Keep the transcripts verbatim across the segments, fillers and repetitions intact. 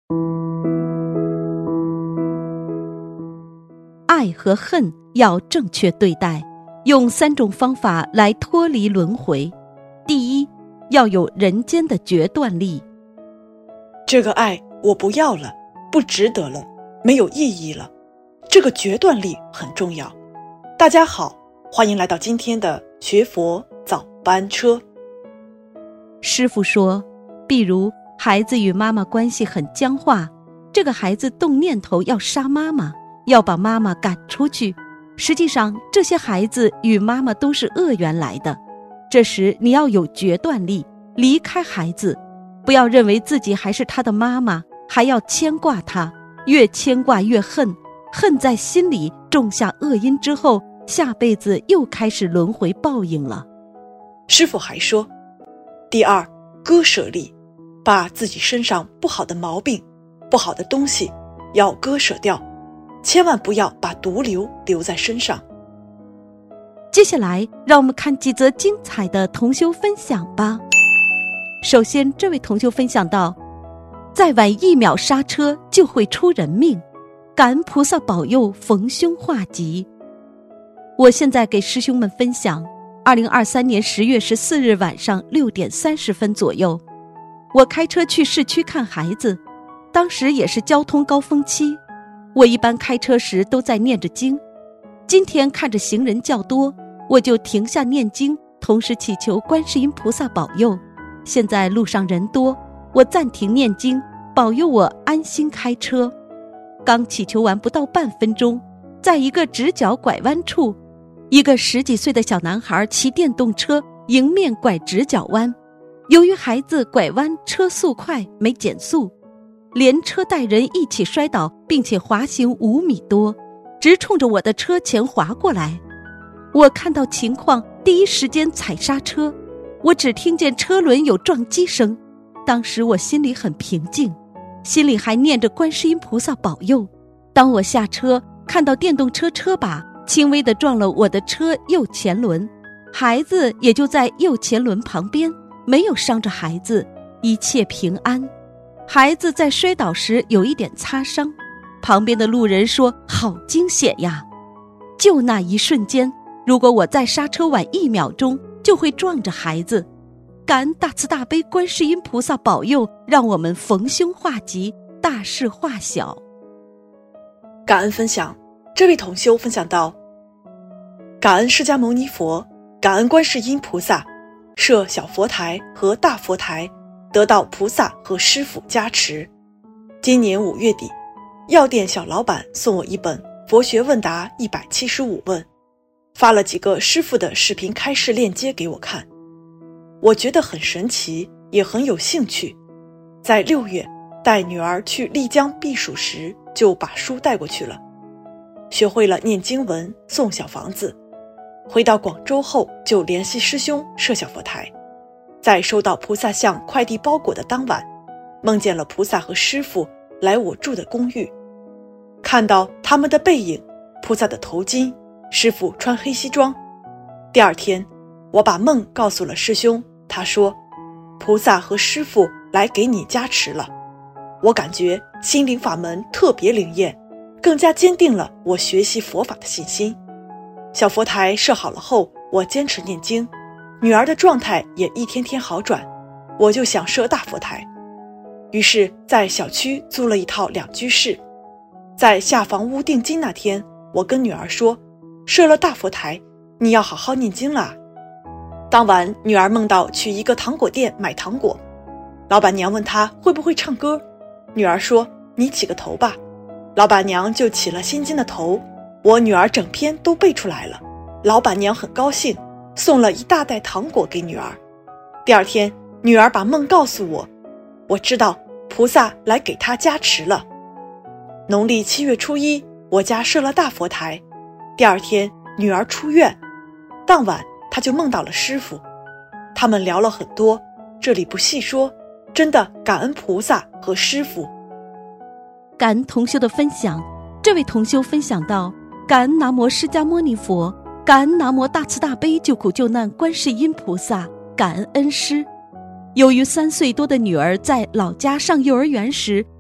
爱和恨要正确对待，用三种方法来脱离轮回。第一，要有人间的决断力。 这个爱我不要了，不值得了，没有意义了。这个决断力很重要。大家好，欢迎来到今天的学佛早班车。 师父说，比如孩子与妈妈关系很僵化，这个孩子动念头要杀妈妈，要把妈妈赶出去，实际上这些孩子与妈妈都是恶缘来的。这时你要有决断力，离开孩子，不要认为自己还是他的妈妈，还要牵挂他，越牵挂越恨，恨在心里种下恶因之后，下辈子又开始轮回报应了。 师父还说，第二，割舍力，把自己身上不好的毛病、不好的东西要割舍掉，千万不要把毒瘤留在身上。 接下来让我们看几则精彩的同修分享吧。首先，这位同修分享到，再晚一秒刹车就会出人命，感恩菩萨保佑逢凶化吉。我现在给师兄们分享二零二三年十月十四日晚上六点三十分左右，我开车去市区看孩子，当时也是交通高峰期，我一般开车时都在念着经，今天看着行人较多，我就停下念经，同时祈求观世音菩萨保佑。现在路上人多，我暂停念经，保佑我安心开车。刚祈求完不到半分钟，在一个直角拐弯处，一个十几岁的小男孩骑电动车迎面拐直角弯，由于孩子拐弯车速快没减速，连车带人一起摔倒，并且滑行五米多，直冲着我的车前滑过来。我看到情况，第一时间踩刹车，我只听见车轮有撞击声，当时我心里很平静，心里还念着观世音菩萨保佑。当我下车，看到电动车车把轻微地撞了我的车右前轮，孩子也就在右前轮旁边，没有伤着孩子，一切平安。孩子在摔倒时有一点擦伤，旁边的路人说好惊险呀。就那一瞬间，如果我再刹车晚一秒钟，就会撞着孩子。感恩大慈大悲观世音菩萨保佑，让我们逢凶化吉，大事化小。 感恩分享，这位同修分享到，感恩释迦牟尼佛，感恩观世音菩萨，设小佛台和大佛台，得到菩萨和师父加持。今年五月底，药店小老板送我一本佛学问答一百七十五问，发了几个师父的视频开示链接给我看，我觉得很神奇，也很有兴趣。在六月带女儿去丽江避暑时，就把书带过去了，学会了念经文、送小房子。回到广州后，就联系师兄设小佛台。在收到菩萨像快递包裹的当晚，梦见了菩萨和师父来我住的公寓，看到他们的背影，菩萨的头巾，师父穿黑西装。第二天，我把梦告诉了师兄，他说菩萨和师父来给你加持了。我感觉心灵法门特别灵验，更加坚定了我学习佛法的信心。小佛台设好了后，我坚持念经，女儿的状态也一天天好转，我就想设大佛台。于是在小区租了一套两居室。在下房屋定金那天，我跟女儿说，设了大佛台，你要好好念经啦。当晚女儿梦到去一个糖果店买糖果，老板娘问她会不会唱歌，女儿说你起个头吧，老板娘就起了心经的头，我女儿整篇都背出来了。老板娘很高兴，送了一大袋糖果给女儿。第二天，女儿把梦告诉我，我知道菩萨来给她加持了。农历七月初一，我家设了大佛台。第二天，女儿出院，当晚她就梦到了师父，他们聊了很多，这里不细说，真的感恩菩萨和师父。 感恩同修的分享，这位同修分享到，感恩南无释迦牟尼佛，感恩南无大慈大悲救苦救难观世音菩萨，感恩恩师。由于三岁多的女儿在老家上幼儿园时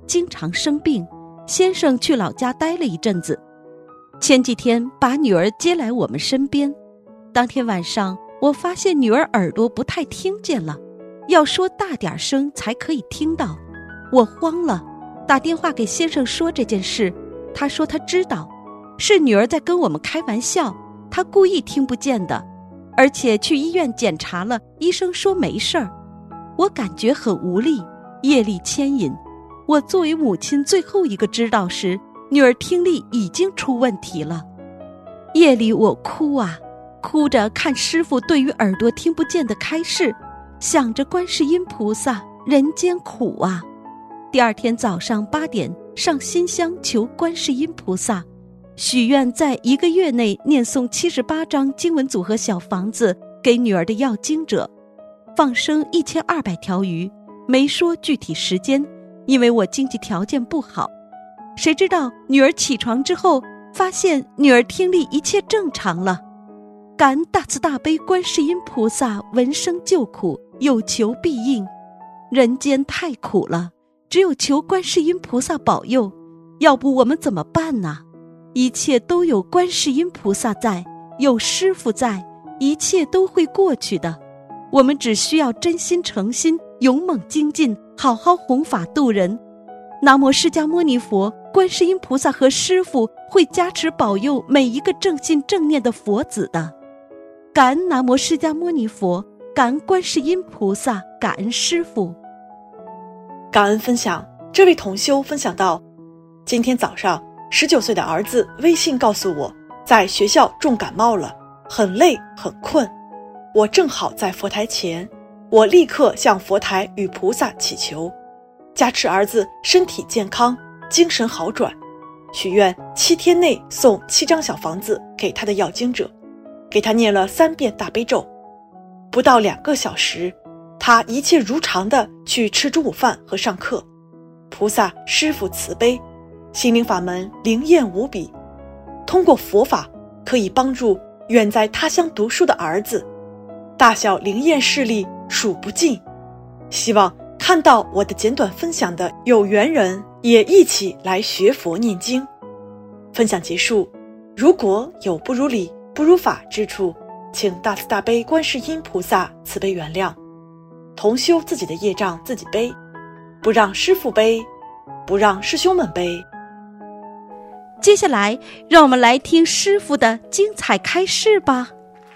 经常生病，先生去老家待了一阵子。前几天把女儿接来我们身边，当天晚上我发现女儿耳朵不太听见了，要说大点声才可以听到。我慌了，打电话给先生说这件事，他说他知道，是女儿在跟我们开玩笑，他故意听不见的，而且去医院检查了，医生说没事儿。我感觉很无力，业力牵引。我作为母亲最后一个知道时，女儿听力已经出问题了。夜里我哭啊，哭着看师父对于耳朵听不见的开示，想着观世音菩萨，人间苦啊。第二天早上八点上新香求观世音菩萨，许愿在一个月内念诵七十八张经文组合小房子给女儿的要经者，放生一千二百条鱼，没说具体时间，因为我经济条件不好。谁知道女儿起床之后，发现女儿听力一切正常了。感恩大慈大悲观世音菩萨闻声救苦，有求必应。人间太苦了，只有求观世音菩萨保佑，要不我们怎么办呢？一切都有观世音菩萨在，有师父在，一切都会过去的。我们只需要真心诚心，勇猛精进，好好弘法度人。南无释迦牟尼佛，观世音菩萨和师父会加持保佑每一个正信正念的佛子的。感恩南无释迦牟尼佛，感恩观世音菩萨，感恩师父。 感恩分享，这位同修分享到，今天早上十九岁的儿子微信告诉我，在学校重感冒了，很累很困。我正好在佛台前，我立刻向佛台与菩萨祈求，加持儿子身体健康，精神好转，许愿七天内送七张小房子给他的要经者，给他念了三遍大悲咒。不到两个小时，他一切如常地去吃中午饭和上课。菩萨师父慈悲，心灵法门灵验无比，通过佛法可以帮助远在他乡读书的儿子，大小灵验事例数不尽。希望看到我的简短分享的有缘人也一起来学佛念经。分享结束，如果有不如理不如法之处，请大慈大悲观世音菩萨慈悲原谅。同修自己的业障自己背，不让师父背，不让师兄们背。 接下来让我们来听师父的精彩开示吧。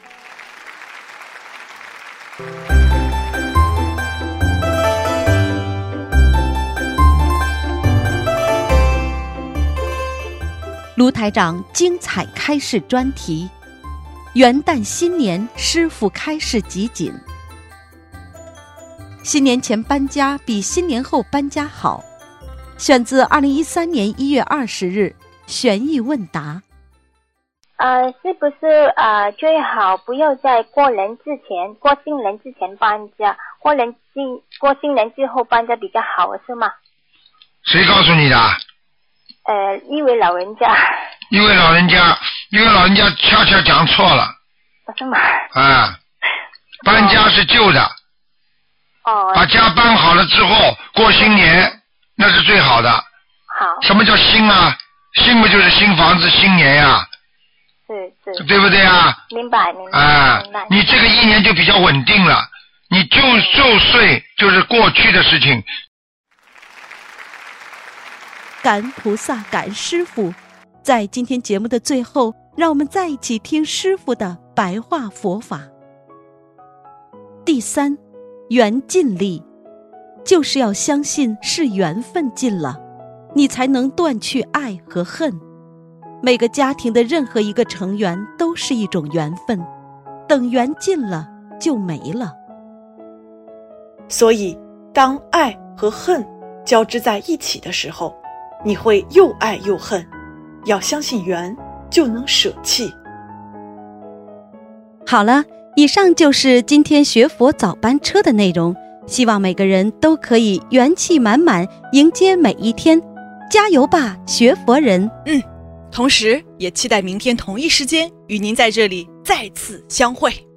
卢台长精彩开示专题，元旦新年师父开示集锦。新年前搬家比新年后搬家好，选自二零一三年一月二十日悬疑问答。 呃，是不是呃最好不要在过年之前、过新年之前搬家，过年之过新年之后搬家比较好，是吗？ 谁告诉你的？ 呃，一位老人家。 一位老人家，一位老人家恰恰讲错了。 是吗？ 啊，搬家是旧的。 哦。 把家搬好了之后，过新年那是最好的。 好。 什么叫新啊？新不就是新房子、新年呀、啊？ 是是。 对不对啊？ 明白明白。 啊， 明白。 你这个一年就比较稳定了，你就周岁就是过去的事情。 感恩菩萨，感恩师父。在今天节目的最后，让我们再一起听师父的白话佛法。第三，缘尽力，就是要相信是缘分尽了，你才能断去爱和恨。每个家庭的任何一个成员都是一种缘分，等缘尽了就没了。 所以当爱和恨交织在一起的时候，你会又爱又恨，要相信缘，就能舍弃。 好了，以上就是今天学佛早班车的内容，希望每个人都可以元气满满迎接每一天，加油吧，学佛人。 嗯，同时也期待明天同一时间与您在这里再次相会。